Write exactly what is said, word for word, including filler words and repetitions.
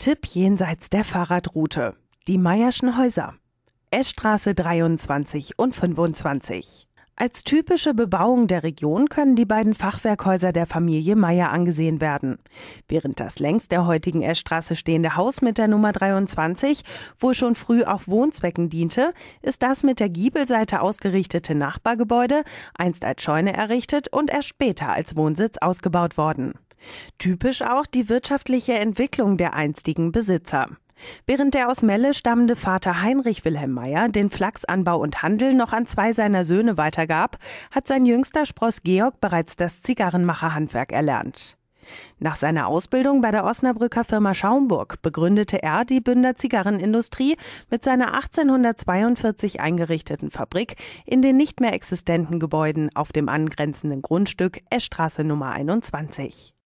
Tipp jenseits der Fahrradroute. Die Meyerschen Häuser. Eschstraße dreiundzwanzig und fünfundzwanzig. Als typische Bebauung der Region können die beiden Fachwerkhäuser der Familie Meyer angesehen werden. Während das längs der heutigen Eschstraße stehende Haus mit der Nummer dreiundzwanzig wohl schon früh auch Wohnzwecken diente, ist das mit der Giebelseite ausgerichtete Nachbargebäude einst als Scheune errichtet und erst später als Wohnsitz ausgebaut worden. Typisch auch die wirtschaftliche Entwicklung der einstigen Besitzer. Während der aus Melle stammende Vater Heinrich Wilhelm Meyer den Flachsanbau und Handel noch an zwei seiner Söhne weitergab, hat sein jüngster Spross Georg bereits das Zigarrenmacherhandwerk erlernt. Nach seiner Ausbildung bei der Osnabrücker Firma Schaumburg begründete er die Bünder Zigarrenindustrie mit seiner achtzehnhundertzweiundvierzig eingerichteten Fabrik in den nicht mehr existenten Gebäuden auf dem angrenzenden Grundstück Eschstraße Nummer einundzwanzig.